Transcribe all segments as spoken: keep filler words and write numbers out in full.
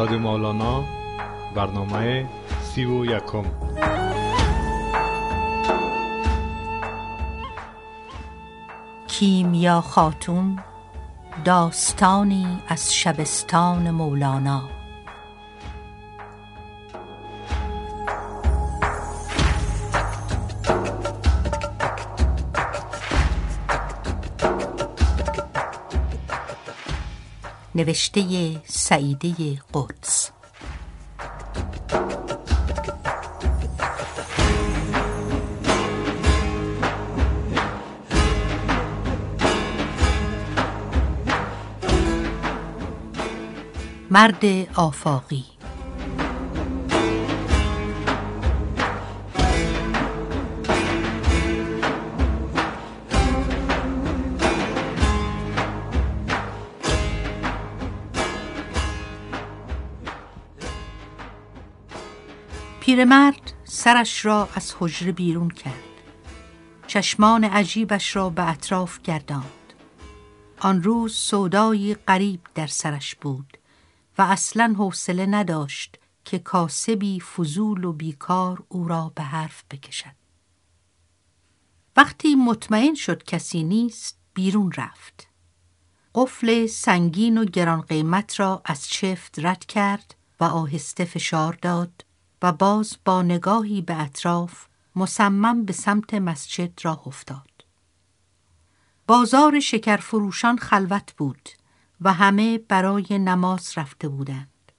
استاد مولانا، برنامه سی و یکم. کیمیا خاتون، داستانی از شبستان مولانا. نوشته سعیده قدس. مرد آفاقی. پیرمرد سرش را از حجره بیرون کرد. چشمان عجیبش را به اطراف گرداند. آن روز سودایی غریب در سرش بود و اصلاً حوصله نداشت که کاسبی فضول و بیکار او را به حرف بکشد. وقتی مطمئن شد کسی نیست، بیرون رفت. قفل سنگین و گران قیمت را از چفت رد کرد و آهسته فشار داد و باز با نگاهی به اطراف مصمم به سمت مسجد راه افتاد. بازار شکرفروشان خلوت بود و همه برای نماز رفته بودند.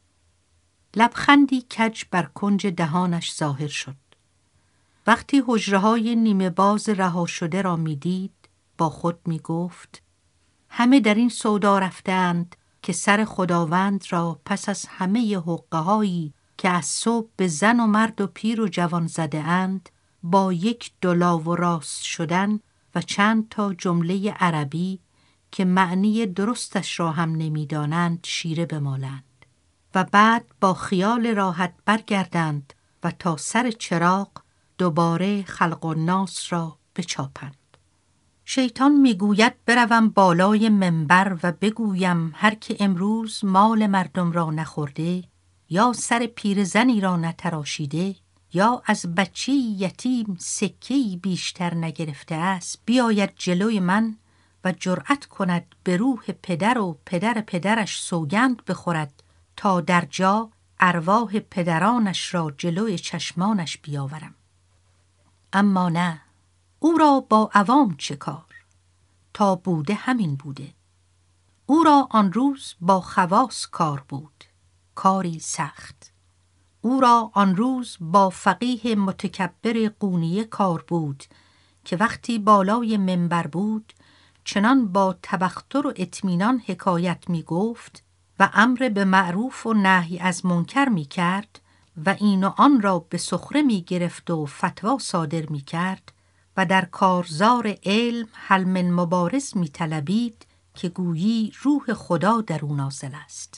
لبخندی کج بر کنج دهانش ظاهر شد. وقتی حجره‌های نیمه باز رها شده را می‌دید، با خود می‌گفت: همه در این سودا رفتند که سر خداوند را پس از همه حقه‌هایی که از صبح به زن و مرد و پیر و جوان زده اند، با یک دلا و راست شدن و چند تا جمله عربی که معنی درستش را هم نمی‌دانند شیره بمالند و بعد با خیال راحت برگردند و تا سر چراغ دوباره خلق الناس را بچاپند. شیطان میگوید بروم بالای منبر و بگویم هر که امروز مال مردم را نخورده، یا سر پیرزنی را نتراشیده، یا از بچه یتیم سکه‌ای بیشتر نگرفته است، بیاید جلوی من و جرأت کند به روح پدر و پدر پدرش سوگند بخورد تا در جا ارواح پدرانش را جلوی چشمانش بیاورم. اما نه، او را با عوام چه کار؟ تا بوده همین بوده. او را آن روز با خواص کار بود، کاری سخت. او را آن روز با فقیه متکبر قونیه کار بود که وقتی بالای منبر بود چنان با تبختر و اطمینان حکایت می گفت و امر به معروف و نهی از منکر می کرد و این و آن را به سخره می گرفت و فتوا صادر می کرد و در کارزار علم حل من مبارز می طلبید که گویی روح خدا در او نازل است.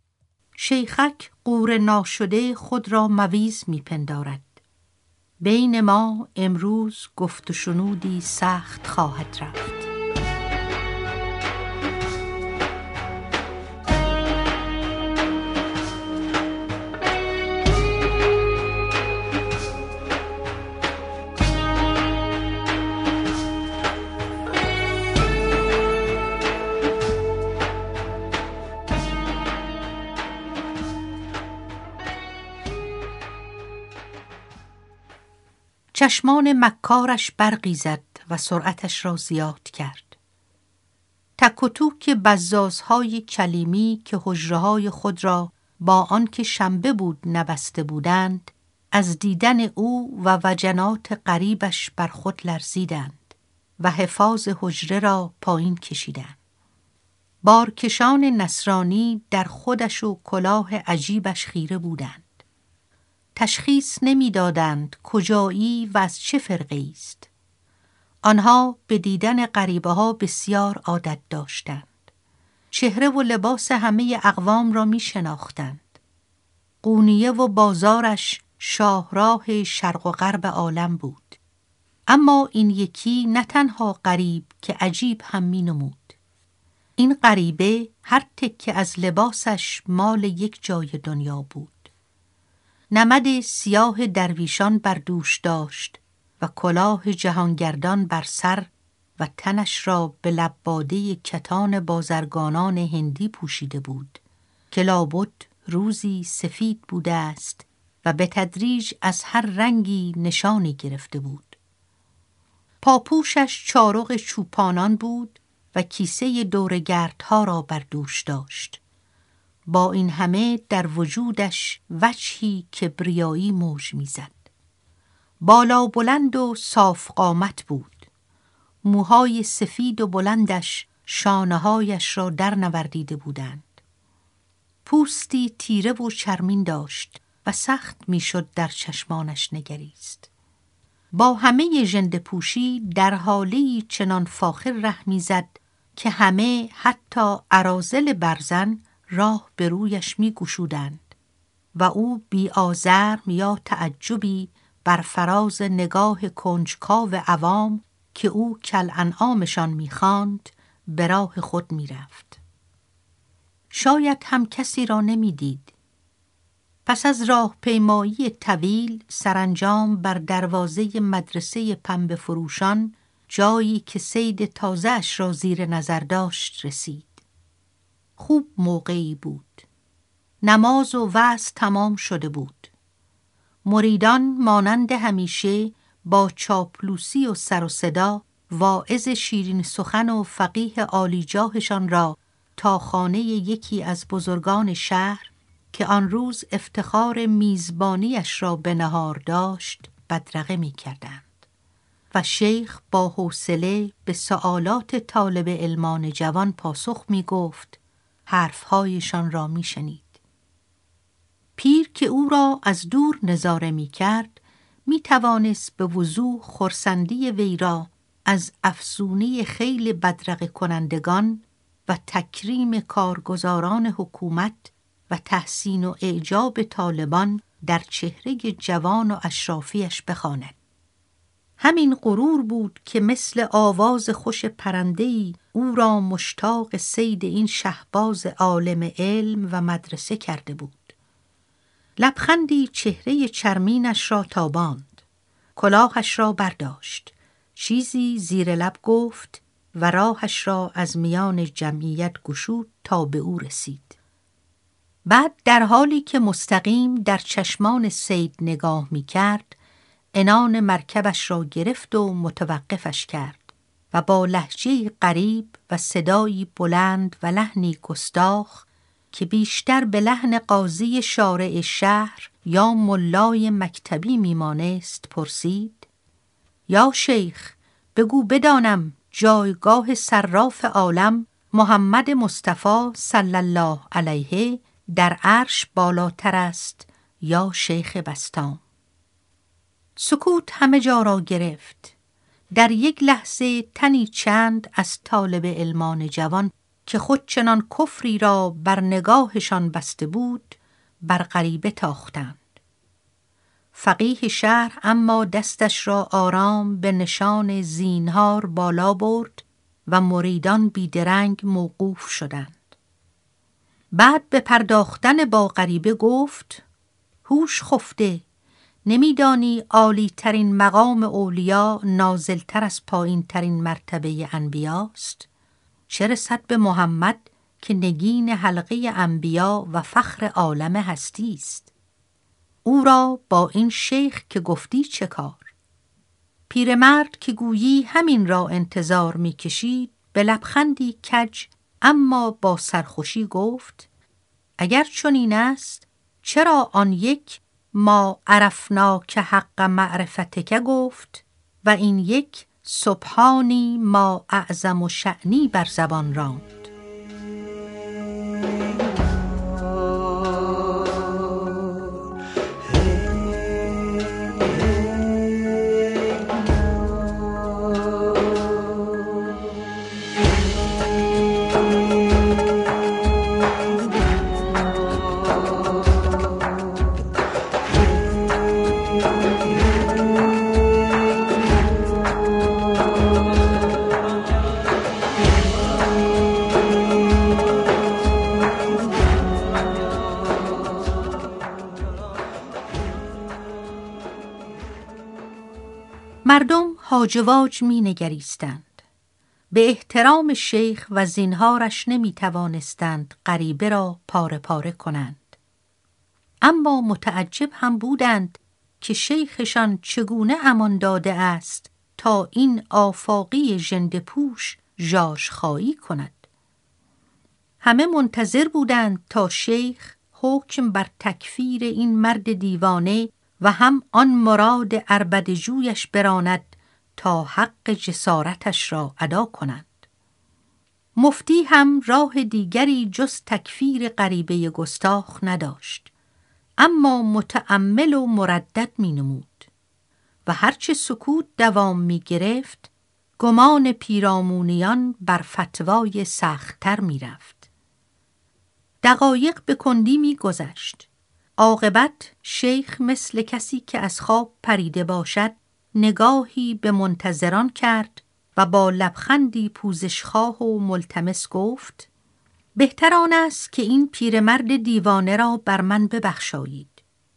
شیخک غوره ناشده خود را مویز می پندارد. بین ما امروز گفت و شنودی سخت خواهد رفت. چشمان مکارش برقی زد و سرعتش را زیاد کرد. تک و توک بزازهای کلیمی که حجره‌های خود را با آن که شنبه بود نبسته بودند، از دیدن او و وجنات غریبش بر خود لرزیدند و حفاظ حجره را پایین کشیدند. بارکشان نصرانی در خودش و کلاه عجیبش خیره بودند. تشخیص نمی دادند کجایی و از چه فرقه است. آنها به دیدن غریبه ها بسیار عادت داشتند. چهره و لباس همه اقوام را می شناختند. قونیه و بازارش شاهراه شرق و غرب عالم بود. اما این یکی نه تنها غریب که عجیب هم می نمود. این غریبه هر تکه از لباسش مال یک جای دنیا بود. نمد سیاه درویشان بر دوش داشت و کلاه جهانگردان بر سر و تنش را به لباده کتان بازرگانان هندی پوشیده بود که لابد روزی سفید بوده است و به تدریج از هر رنگی نشانی گرفته بود. پاپوشش چارق چوپانان بود و کیسه دورگردها را بر دوش داشت. با این همه در وجودش وجهی کبریایی موج می‌زد. بالا بلند و صاف قامت بود. موهای سفید و بلندش شانه‌هایش را در نوردیده بودند. پوستی تیره و چرمین داشت و سخت میشد در چشمانش نگریست. با همه ژنده پوشی در حالی چنان فاخر ره میزد که همه حتی اراذل برزن راه به رویش می گشودند و او بی آزرم یا تعجبی بر فراز نگاه کنجکاو عوام که او کالانعامشان می خواند به راه خود می رفت. شاید هم کسی را نمی دید. پس از راه پیمایی طویل سرانجام بر دروازه مدرسه پنبه فروشان، جایی که صید تازه‌اش را زیر نظر داشت، رسید. خوب موقعی بود. نماز و وعظ تمام شده بود. مریدان مانند همیشه با چاپلوسی و سر و صدا واعظ شیرین سخن و فقیه عالیجاهشان را تا خانه یکی از بزرگان شهر که آن روز افتخار میزبانیش را به نهار داشت بدرقه می کردند و شیخ با حوصله به سؤالات طالب علمان جوان پاسخ می گفت، حرفهایشان را می شنید. پیر که او را از دور نظاره می کرد، می توانست به وضوح خرسندی وی را از افسونی خیل بدرقه کنندگان و تکریم کارگزاران حکومت و تحسین و اعجاب طالبان در چهره جوان و اشرافیش بخواند. همین غرور بود که مثل آواز خوش پرنده‌ای او را مشتاق صید این شهباز عالم علم و مدرسه کرده بود. لبخندی چهره چرمینش را تاباند. کلاهش را برداشت. چیزی زیر لب گفت و راهش را از میان جمعیت گشود تا به او رسید. بعد در حالی که مستقیم در چشمان صید نگاه می کرد، عنان مرکبش را گرفت و متوقفش کرد و با لهجه‌ای غریب و صدایی بلند و لحنی گستاخ که بیشتر به لحن قاضی شارع شهر یا ملای مکتبی میمانست پرسید: یا شیخ، بگو بدانم جایگاه صراف عالم محمد مصطفی صلی الله علیه در عرش بالاتر است یا شیخ بسطام؟ سکوت همه جا را گرفت. در یک لحظه تنی چند از طالب علمان جوان که خود چنان کفری را بر نگاهشان بسته بود بر غریبه تاختند. فقیه شهر اما دستش را آرام به نشان زینهار بالا برد و مریدان بیدرنگ موقوف شدند. بعد به پرداختن با غریبه گفت: هوش خفته، نمیدانی عالی ترین مقام اولیا نازل تر از پایین ترین مرتبه انبیاست؟ چه رسد به محمد که نگین حلقه انبیا و فخر عالم هستی است؟ او را با این شیخ که گفتی چه کار؟ پیرمرد که گویی همین را انتظار می کشید به لبخندی کج اما با سرخوشی گفت: اگر چنین است چرا آن یک ما عرفنا که حق معرفتک گفت و این یک سبحانی ما اعظم و شأنی بر زبان راند؟ مردم هاج و واج می نگریستند. به احترام شیخ و زینهارش نمی توانستند غریبه را پاره پاره کنند. اما متعجب هم بودند که شیخشان چگونه امان داده است تا این آفاقی ژنده‌پوش ژاژخایی کند. همه منتظر بودند تا شیخ حکم بر تکفیر این مرد دیوانه و هم آن مراد عربدجویش براند تا حق جسارتش را ادا کنند. مفتی هم راه دیگری جز تکفیر غریبه گستاخ نداشت، اما متأمل و مردد می نمود و هرچه سکوت دوام می گرفت گمان پیرامونیان بر فتوای سخت‌تر می رفت. دقایق به کندی می گذشت. عاقبت شیخ مثل کسی که از خواب پریده باشد نگاهی به منتظران کرد و با لبخندی پوزشخواه و ملتمس گفت: بهتر آن است که این پیرمرد دیوانه را بر من ببخشایید.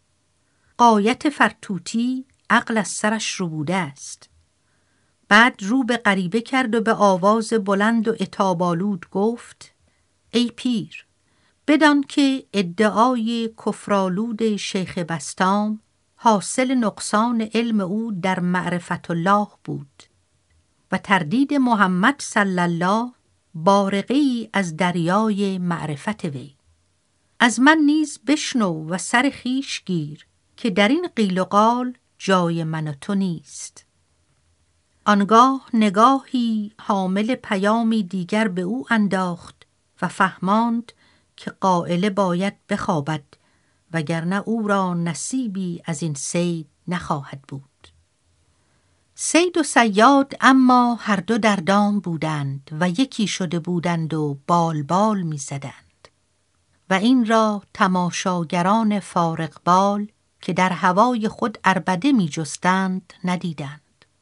غایت فرتوتی عقل از سرش رو بوده است. بعد رو به غریبه کرد و به آواز بلند و عتاب‌آلود گفت: ای پیر، بدان که ادعای کفرآلود شیخ بسطام حاصل نقصان علم او در معرفت الله بود و تردید محمد صلی الله بارقه‌ای از دریای معرفت وی. از من نیز بشنو و سر خویش گیر که در این قیل و قال جای من و تو نیست. آنگاه نگاهی حامل پیامی دیگر به او انداخت و فهماند که قائله باید بخوابد وگرنه او را نصیبی از این صید نخواهد بود. صید و صیاد اما هر دو در دام بودند و یکی شده بودند و بال بال می زدند و این را تماشاگران فارغ بال که در هوای خود عربده می جستند ندیدند.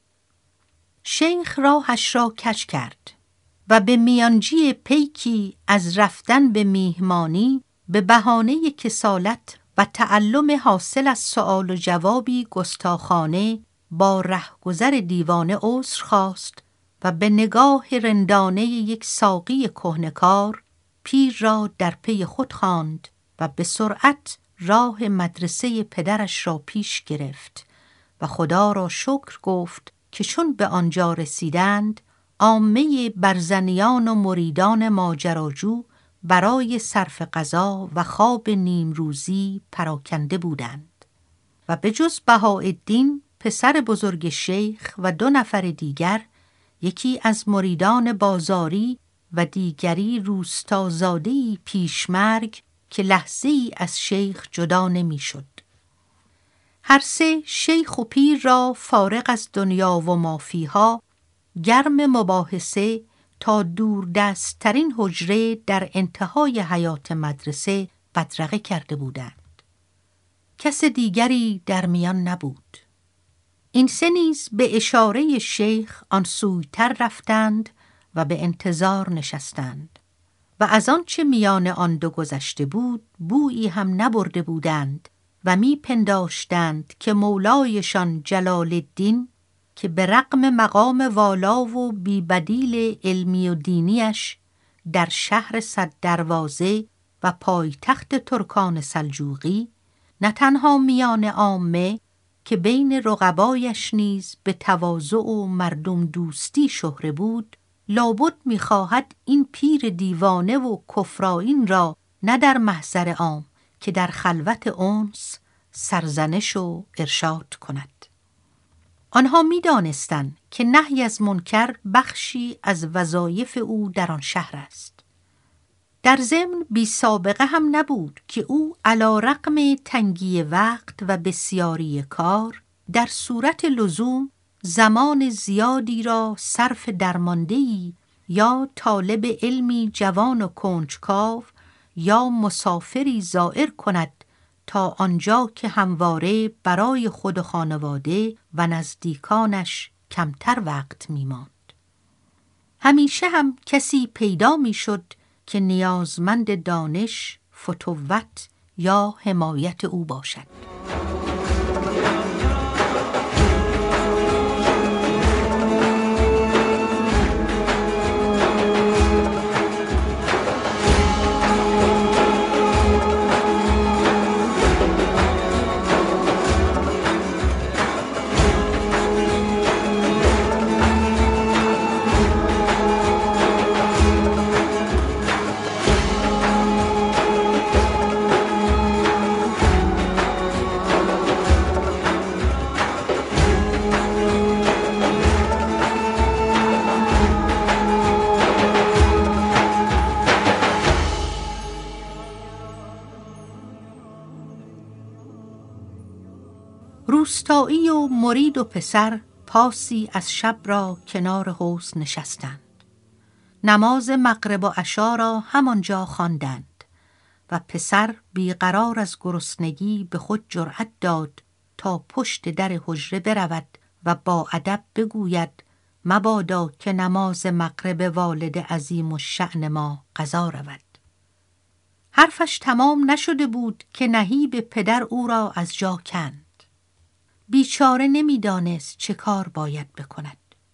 شیخ راهش را کج کرد و به میانجی پیکی از رفتن به میهمانی به بهانه کسالت و تعلم حاصل از سؤال و جوابی گستاخانه با رهگذر دیوانه عذر خواست و به نگاه رندانه یک ساقی کهنکار پیر را در پی خود خواند و به سرعت راه مدرسه پدرش را پیش گرفت و خدا را شکر گفت که چون به آنجا رسیدند عامه برزنیان و مریدان ماجراجو برای صرف غذا و خواب نیم روزی پراکنده بودند و به جز بهاءالدین پسر بزرگ شیخ و دو نفر دیگر، یکی از مریدان بازاری و دیگری روستازاده‌ای پیشمرگ که لحظه‌ای از شیخ جدا نمی شد. هر سه شیخ و پیر را فارغ از دنیا و مافیها گرم مباحثه تا دور دست ترین حجره در انتهای حیات مدرسه بدرقه کرده بودند. کس دیگری در میان نبود. این سه نیز به اشاره شیخ آن سویتر رفتند و به انتظار نشستند و از آن چه میان آن دو گذشته بود بویی هم نبرده بودند و می پنداشتند که مولایشان جلال الدین که به رغم مقام والا و بیبدیل علمی و دینیش در شهر صد دروازه و پایتخت ترکان سلجوقی نه تنها میان عامه که بین رقبایش نیز به تواضع و مردم دوستی شهره بود، لابد می‌خواهد این پیر دیوانه و کفرآیین را نه در محضر عام که در خلوت انس سرزنش و ارشاد کند. آنها می‌دانستند که نهی از منکر بخشی از وظایف او در آن شهر است. در ضمن بی سابقه هم نبود که او علی رغم تنگی وقت و بسیاری کار در صورت لزوم زمان زیادی را صرف درماندهی یا طالب علمی جوان و کنجکاو یا مسافری زائر کند تا آنجا که همواره برای خود و خانواده و نزدیکانش کمتر وقت می‌ماند. همیشه هم کسی پیدا می‌شد که نیازمند دانش، فتوت یا حمایت او باشد. روستایی و مرید و پسر پاسی از شب را کنار حوض نشستند. نماز مغرب و عشا را همانجا خواندند و پسر بیقرار از گرسنگی به خود جرأت داد تا پشت در حجره برود و با ادب بگوید مبادا که نماز مغرب والد عظیم الشأن ما قضا رود. حرفش تمام نشده بود که نهیب پدر او را از جا کند. بیچاره نمیدانست چه کار باید بکند.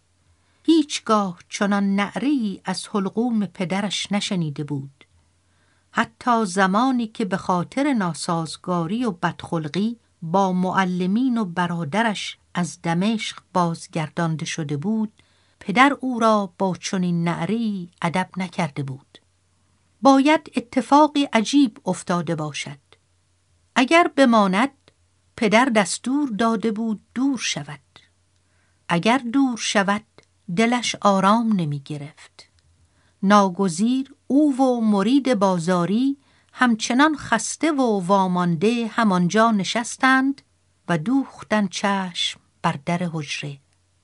هیچگاه چنان نعره‌ای از حلقوم پدرش نشنیده بود. حتی زمانی که به خاطر ناسازگاری و بدخلقی با معلمین و برادرش از دمشق بازگردانده شده بود، پدر او را با چنین نعره‌ای ادب نکرده بود. باید اتفاقی عجیب افتاده باشد. اگر بماند، پدر دستور داده بود دور شود. اگر دور شود، دلش آرام نمی گرفت. ناگزیر او و مرید بازاری همچنان خسته و وامانده همانجا نشستند و دوختند چشم بر در حجره.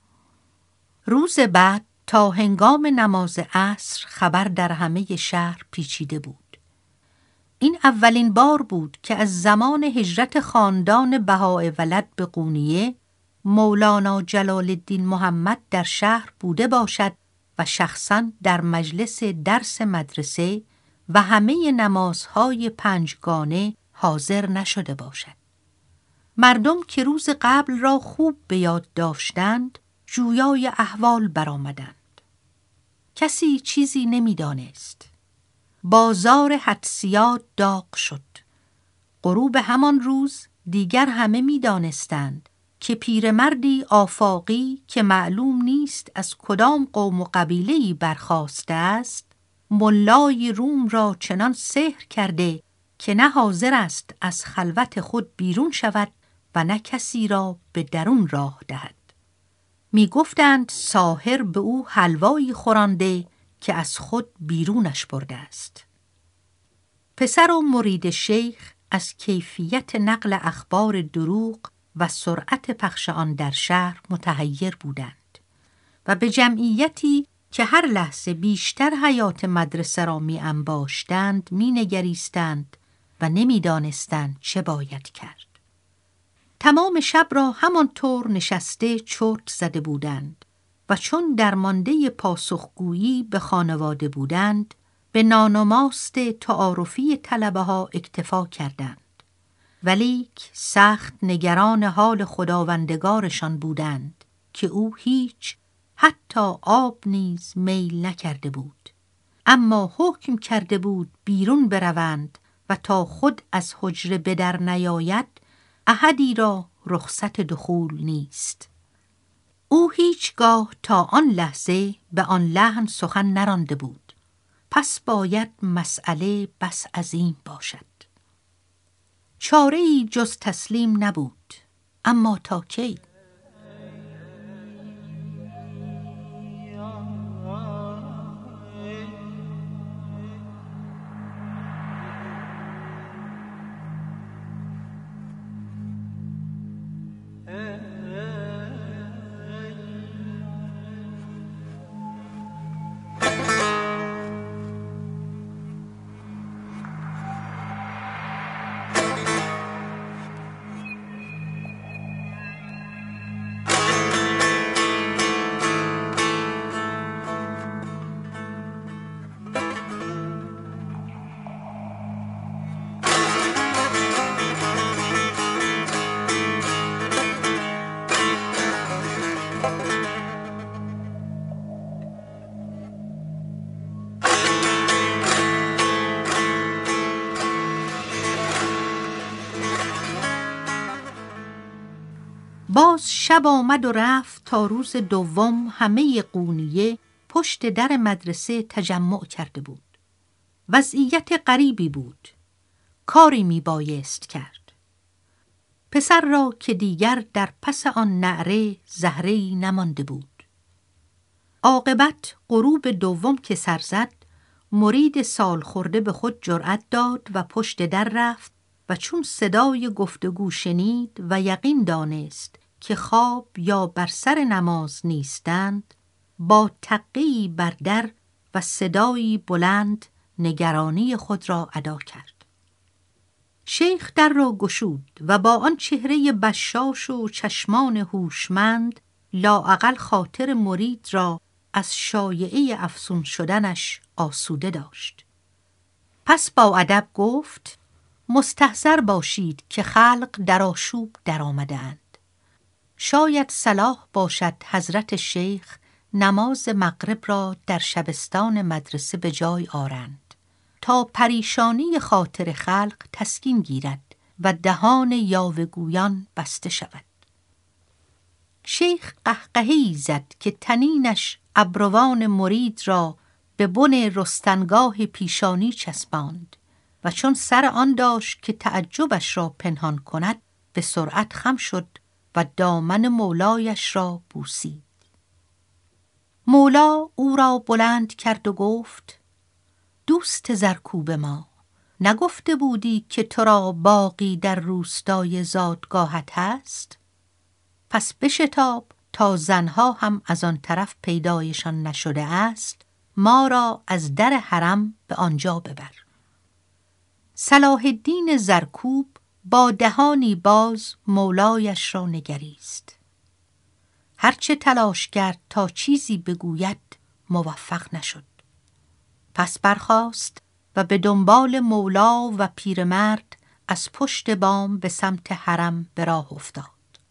روز بعد تا هنگام نماز عصر خبر در همه شهر پیچیده بود. این اولین بار بود که از زمان هجرت خاندان بهاءولد به قونیه مولانا جلال الدین محمد در شهر بوده باشد و شخصاً در مجلس درس مدرسه و همه نمازهای پنجگانه حاضر نشده باشد. مردم که روز قبل را خوب به یاد داشتند جویای احوال برآمدند. کسی چیزی نمی‌دانست. بازار حدسیات داغ شد. غروب همان روز دیگر همه می‌دانستند که پیرمردی آفاقی که معلوم نیست از کدام قوم و قبیله‌ای برخاسته است، ملای روم را چنان سحر کرده که نه حاضر است از خلوت خود بیرون شود و نه کسی را به درون راه دهد. می گفتند ساحر به او حلوایی خورانده که از خود بیرونش برده است. پسر و مرید شیخ از کیفیت نقل اخبار دروغ و سرعت پخش آن در شهر متحیر بودند و به جمعیتی که هر لحظه بیشتر حیات مدرسه را می انباشتند می نگریستند و نمی دانستند چه باید کرد. تمام شب را همانطور نشسته چرت زده بودند و چون درمانده پاسخگویی به خانواده بودند به نان و ماست تعارفی طلبه ها اکتفا کردند. ولیک سخت نگران حال خداوندگارشان بودند که او هیچ حتی آب نیز میل نکرده بود، اما حکم کرده بود بیرون بروند و تا خود از حجره به در نیاید احدی را رخصت دخول نیست. او هیچگاه تا آن لحظه به آن لحن سخن نرانده بود، پس باید مسئله بس عظیم باشد. چاره‌ای جز تسلیم نبود، اما تا کی؟ باز شب آمد و رفت تا روز دوم همه قونیه پشت در مدرسه تجمع کرده بود. وضعیت غریبی بود. کاری می بایست کرد. پسر را که دیگر در پس آن نعره زهره‌ای نمانده بود. عاقبت غروب دوم که سر زد، مرید سال خورده به خود جرأت داد و پشت در رفت و و چون صدای گفتگو شنید و یقین دانست که خواب یا بر سر نماز نیستند، با تقیی بر در و صدایی بلند نگرانی خود را ادا کرد. شیخ در را گشود و با آن چهره بشاش و چشمان هوشمند لااقل خاطر مرید را از شایعه افسون شدنش آسوده داشت. پس با ادب گفت: مستحضر باشید که خلق در آشوب در آمده اند. شاید صلاح باشد حضرت شیخ نماز مغرب را در شبستان مدرسه به جای آرند تا پریشانی خاطر خلق تسکین گیرد و دهان یاوه‌گویان بسته شود. شیخ قهقهی زد که طنینش ابروان مرید را به بن رستنگاه پیشانی چسباند و چون سر آن داشت که تعجبش را پنهان کند، به سرعت خم شد و دامن مولایش را بوسید. مولا او را بلند کرد و گفت: دوست زرکوب ما، نگفته بودی که تو را باغی در روستای زادگاهت هست؟ پس بشتاب تا زنها هم از آن طرف پیدایشان نشده است، ما را از در حرم به آنجا ببر. صلاح الدین زرکوب با دهانی باز مولایش را نگریست. هرچه تلاش کرد تا چیزی بگوید موفق نشد. پس برخاست و به دنبال مولا و پیرمرد از پشت بام به سمت حرم به راه افتاد.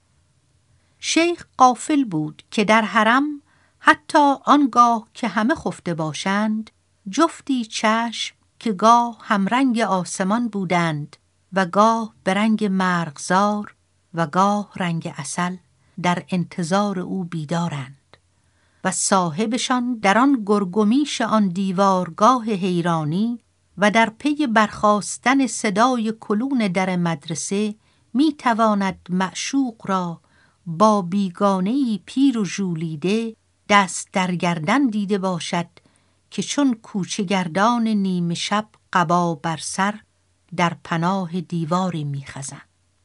شیخ غافل بود که در حرم حتی آنگاه که همه خفته باشند، جفتی چشم که گاه همرنگ آسمان بودند و گاه به رنگ مرغزار و گاه رنگ عسل، در انتظار او بیدارند و صاحبشان در آن گرگومیش آن دیوارگاه حیرانی و در پی برخاستن صدای کلون در مدرسه می تواند معشوق را با بیگانه‌ای پیر و ژولیده دست در گردن دیده باشد که چون کوچه گردان نیمه شب قبا بر سر در پناه دیواری می خزند.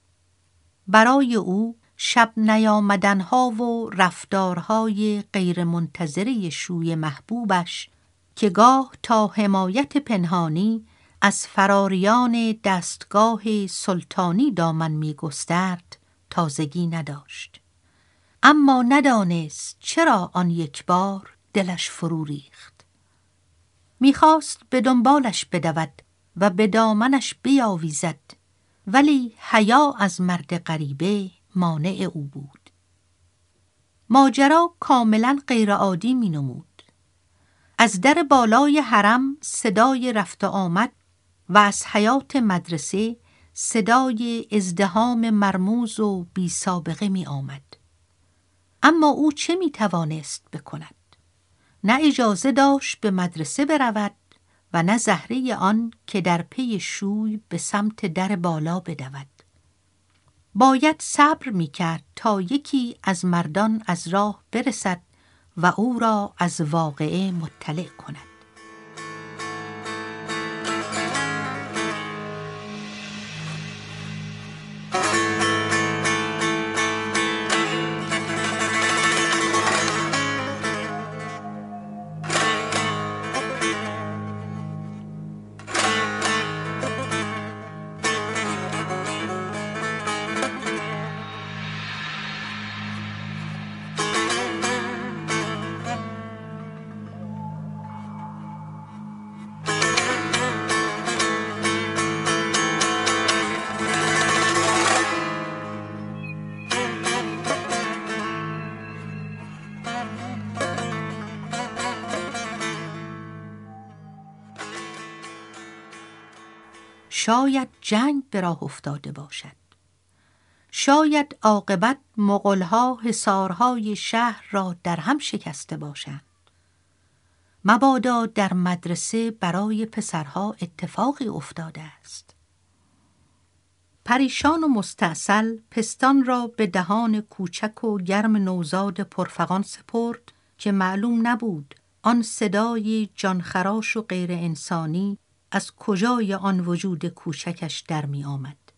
برای او شب نیامدنها و رفتارهای غیر منتظره شوی محبوبش که گاه تا حمایت پنهانی از فراریان دستگاه سلطانی دامن می گسترد تازگی نداشت. اما ندانست چرا آن یک بار دلش فرو ریخت. میخواست به دنبالش بدود و به دامنش بیاویزد، ولی حیا از مرد غریبه مانع او بود. ماجرا کاملا غیرعادی می نمود. از در بالای حرم صدای رفت و آمد و از حیاط مدرسه صدای ازدحام مرموز و بی سابقه می آمد. اما او چه می توانست بکند؟ نه اجازه داشت به مدرسه برود و نه زهره آن که در پی شوی به سمت در بالا بدود. باید صبر می کرد تا یکی از مردان از راه برسد و او را از واقعه مطلع کند. شاید جنگ به راه افتاده باشد. شاید عاقبت مغول‌ها حصارهای شهر را در هم شکسته باشند. مبادا در مدرسه برای پسرها اتفاقی افتاده است. پریشان و مستعسل پستان را به دهان کوچک و گرم نوزاد پرفغان سپرد که معلوم نبود آن صدای جانخراش و غیر انسانی از کجای آن وجود کوچکش در می آمد.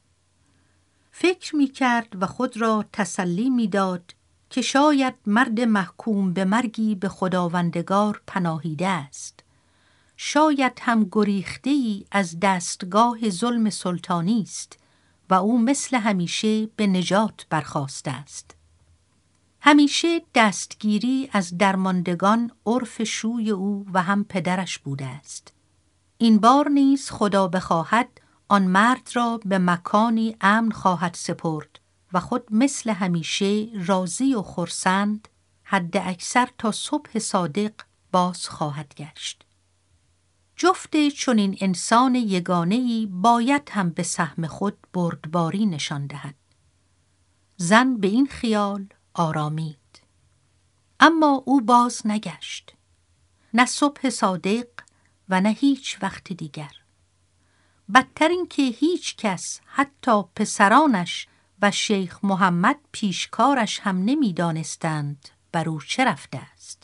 فکر می کرد و خود را تسلی می داد که شاید مرد محکوم به مرگی به خداوندگار پناهیده است. شاید هم گریخته‌ای از دستگاه ظلم سلطانی است و او مثل همیشه به نجات برخاسته است. همیشه دستگیری از درماندگان عرف شوی او و هم پدرش بوده است. این بار نیز خدا بخواهد آن مرد را به مکانی امن خواهد سپرد و خود مثل همیشه راضی و خرسند حد اکثر تا صبح صادق باز خواهد گشت. جفت چنین انسان یگانه‌ای باید هم به سهم خود بردباری نشان دهد. زن به این خیال آرامید. اما او باز نگشت. نه صبح صادق و نه هیچ وقت دیگر. بدتر این که هیچ کس حتی پسرانش و شیخ محمد پیشکارش هم نمی دانستند بر او چه رفته است.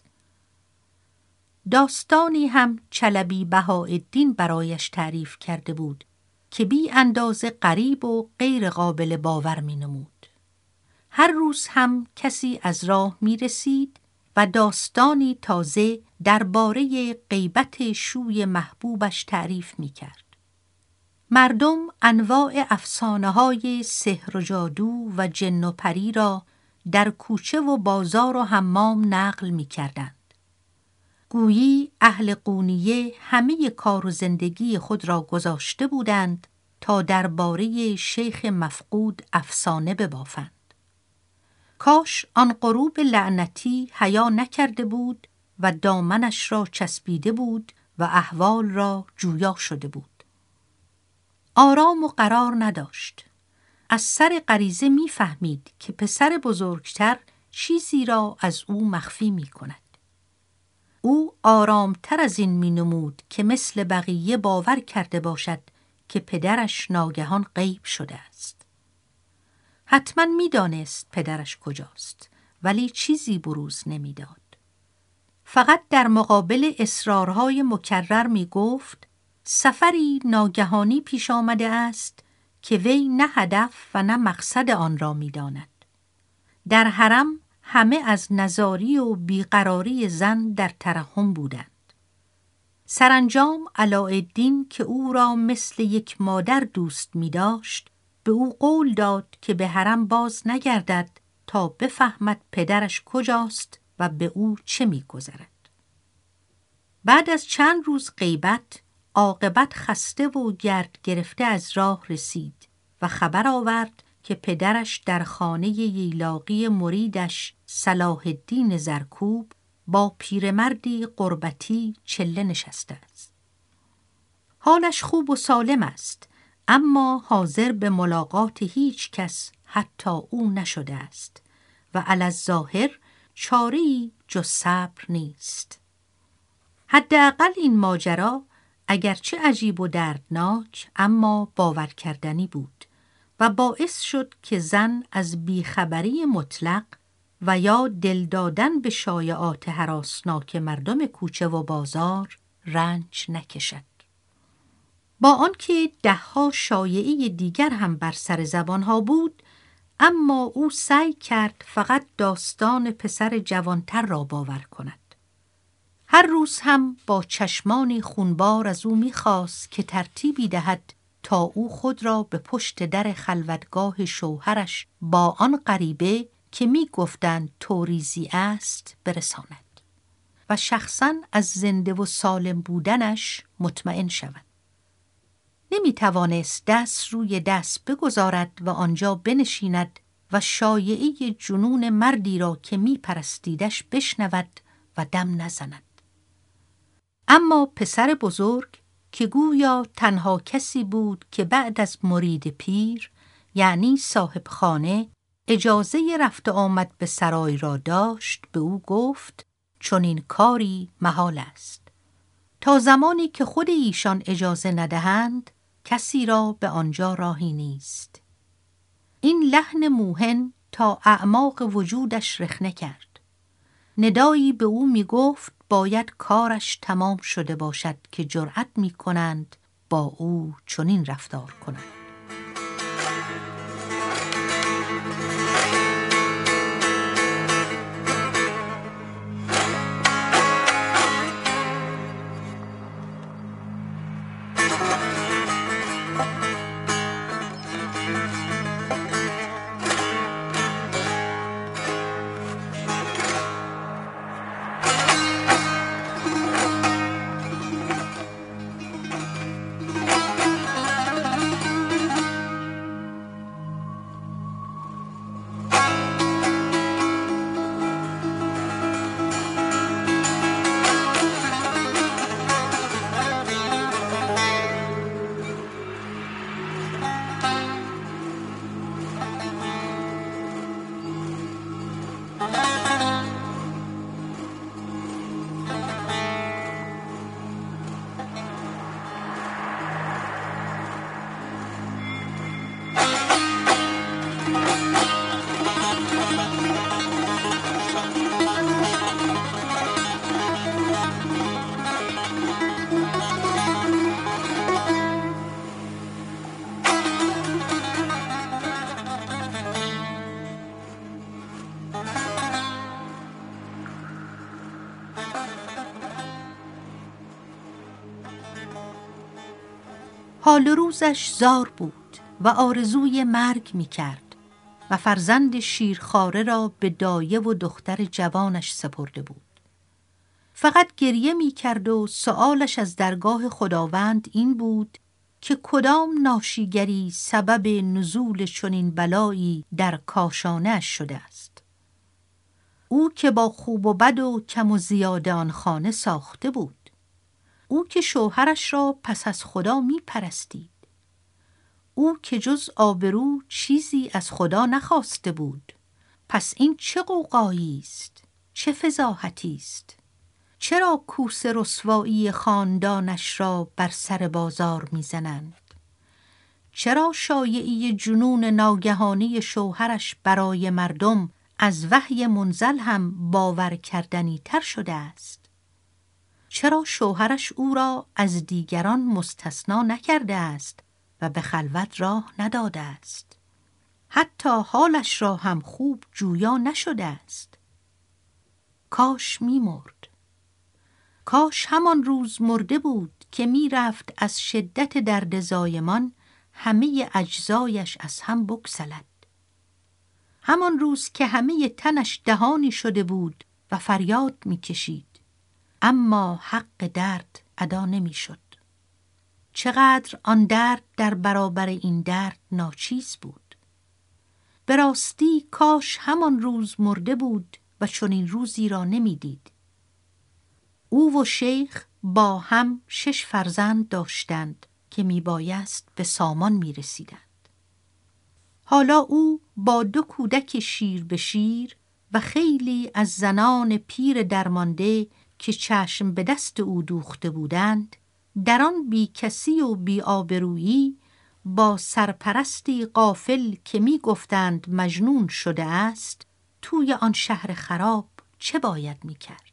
داستانی هم چلبی بهاءالدین برایش تعریف کرده بود که بی اندازه غریب و غیر قابل باور می نمود. هر روز هم کسی از راه می رسید و داستانی تازه درباره غیبت شوی محبوبش تعریف می کرد. مردم انواع افسانه‌های سحر و جادو و جن و پری را در کوچه و بازار و حمام نقل می کردند. گویی اهل قونیه همه کار و زندگی خود را گذاشته بودند تا درباره شیخ مفقود افسانه ببافند. کاش آن غروب لعنتی حیا نکرده بود و دامنش را چسبیده بود و احوال را جویا شده بود. آرام و قرار نداشت. از سر غریزه می فهمید که پسر بزرگتر چیزی را از او مخفی می کند. او آرامتر از این می نمود که مثل بقیه باور کرده باشد که پدرش ناگهان غیب شده است. حتما می دانست پدرش کجاست، ولی چیزی بروز نمی داد. فقط در مقابل اصرارهای مکرر می گفت سفری ناگهانی پیش آمده است که وی نه هدف و نه مقصد آن را می داند. در حرم همه از نزاری و بیقراری زن در ترحم بودند. سرانجام علاءالدین که او را مثل یک مادر دوست می داشت، به او قول داد که به حرم باز نگردد تا بفهمد پدرش کجاست و به او چه می گذرد. بعد از چند روز غیبت، عاقبت خسته و گرد گرفته از راه رسید و خبر آورد که پدرش در خانه ییلاقی مریدش صلاح الدین زرکوب با پیرمردی قربتی چله نشسته است. حالش خوب و سالم است، اما حاضر به ملاقات هیچ کس حتی او نشده است و علی الظاهر چاره‌ای جز صبر نیست. حداقل این ماجرا اگرچه عجیب و دردناک اما باور کردنی بود و باعث شد که زن از بیخبری مطلق و یا دل دادن به شایعات هراسناک مردم کوچه و بازار رنج نکشد. با آنکه دهها شایعه دیگر هم بر سر زبانها بود، اما او سعی کرد فقط داستان پسر جوانتر را باور کند. هر روز هم با چشمانی خونبار از او می‌خواست که ترتیبی دهد تا او خود را به پشت در خلوتگاه شوهرش با آن غریبه که می‌گفتند توریزی است برساند و شخصاً از زنده و سالم بودنش مطمئن شود. نمی‌توانست دست روی دست بگذارد و آنجا بنشیند و شایعه جنون مردی را که می‌پرستیدش بشنود و دم نزند. اما پسر بزرگ که گویا تنها کسی بود که بعد از مرید پیر، یعنی صاحب خانه، اجازه رفت آمد به سرای را داشت، به او گفت چون این کاری محال است. تا زمانی که خود ایشان اجازه ندهند، کسی را به آنجا راهی نیست. این لحن موهن تا اعماق وجودش رخنه کرد. ندایی به او می گفت باید کارش تمام شده باشد که جرأت می کنند با او چنین رفتار کنند. حال روزش زار بود و آرزوی مرگ می کرد و فرزند شیرخواره را به دایه و دختر جوانش سپرده بود. فقط گریه می کرد و سؤالش از درگاه خداوند این بود که کدام ناشیگری سبب نزول چنین بلایی در کاشانه‌اش شده است. او که با خوب و بد و کم و زیاده آن خانه ساخته بود، او که شوهرش را پس از خدا می پرستید، او که جز آبرو چیزی از خدا نخواسته بود، پس این چه غوغایی است؟ چه فضاحتی است؟ چرا کوس رسوایی خاندانش را بر سر بازار می‌زنند؟ چرا شایعی جنون ناگهانی شوهرش برای مردم از وحی منزل هم باور کردنی تر شده است؟ چرا شوهرش او را از دیگران مستثنا نکرده است و به خلوت راه نداده است؟ حتی حالش را هم خوب جویا نشده است. کاش می مرد. کاش همان روز مرده بود که می رفت از شدت درد زایمان همه اجزایش از هم بگسلد. همان روز که همه تنش دهانی شده بود و فریاد می کشید، اما حق درد ادا نمی شد. چقدر آن درد در برابر این درد ناچیز بود. به راستی کاش همان روز مرده بود و چنین روزی را نمی دید. او و شیخ با هم شش فرزند داشتند که می بایست به سامان می رسیدند. حالا او با دو کودک شیر به شیر و خیلی از زنان پیر درمانده که چشم به دست او دوخته بودند، در آن بی کسی و بی آبرویی با سرپرستی غافل که می گفتند مجنون شده است، توی آن شهر خراب چه باید می کرد؟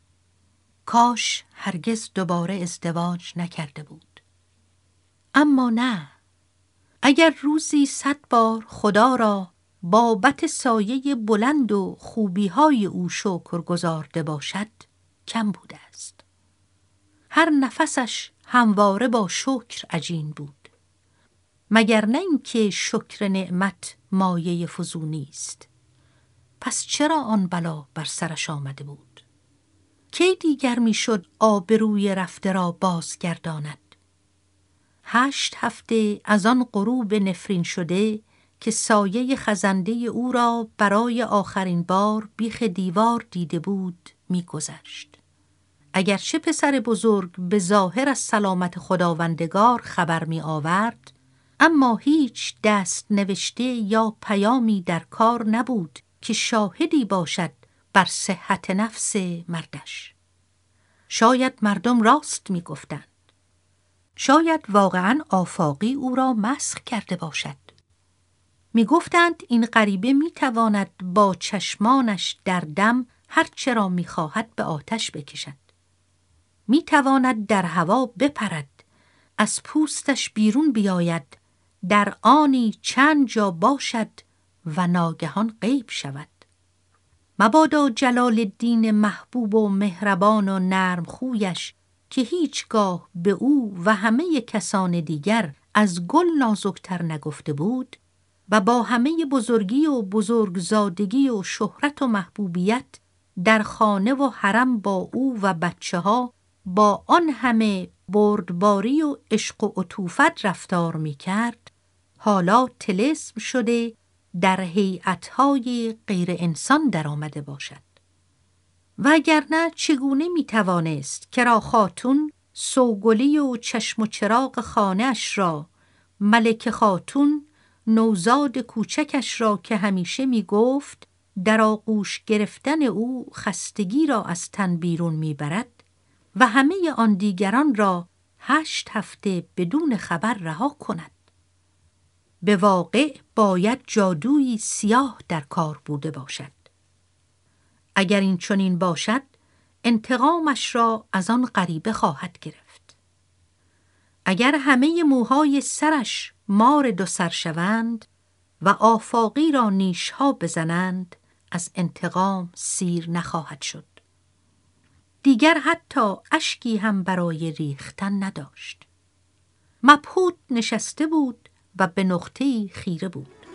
کاش هرگز دوباره ازدواج نکرده بود. اما نه، اگر روزی صد بار خدا را بابت سایه بلند و خوبی‌های او شکر گزارده باشد، کم بوده است. هر نفسش همواره با شکر عجین بود، مگر نه اینکه شکر نعمت مایه فزونی است. پس چرا آن بلا بر سرش آمده بود؟ کی دیگر می شد آبروی رفته را بازگرداند؟ هشت هفته از آن غروب نفرین شده که سایه خزنده او را برای آخرین بار بیخ دیوار دیده بود می گذشت. اگرچه پسر بزرگ به ظاهر از سلامت خداوندگار خبر می آورد، اما هیچ دست نوشته یا پیامی در کار نبود که شاهدی باشد بر صحت نفس مردش. شاید مردم راست می گفتند. شاید واقعاً آفاقی او را مسخ کرده باشد. می گفتند این غریبه می تواند با چشمانش در دم هر چرا می خواهد به آتش بکشد. می تواند در هوا بپرد، از پوستش بیرون بیاید، در آنی چند جا باشد و ناگهان غیب شود. مبادا جلال الدین محبوب و مهربان و نرم خویش که هیچگاه به او و همه کسان دیگر از گل نازکتر نگفته بود و با همه بزرگی و بزرگزادگی و شهرت و محبوبیت در خانه و حرم با او و بچه ها با آن همه بردباری و عشق و عطوفت رفتار می کرد، حالا طلسم شده در هیئت‌های غیر انسان در آمده باشد. و اگر نه چگونه می توانست کرا خاتون سوگلی و چشم و چراغ خانه‌اش را، ملکه خاتون نوزاد کوچکش را که همیشه می گفت در آغوش گرفتن او خستگی را از تن بیرون می برد و همه آن دیگران را هشت هفته بدون خبر رها کند؟ به واقع باید جادویی سیاه در کار بوده باشد. اگر این چنین باشد، انتقامش را از آن غریبه خواهد گرفت. اگر همه موهای سرش مار دو سر شوند و آفاقی را نیشها بزنند، از انتقام سیر نخواهد شد. دیگر حتی اشکی هم برای ریختن نداشت. مبهوت نشسته بود و به نقطه‌ای خیره بود.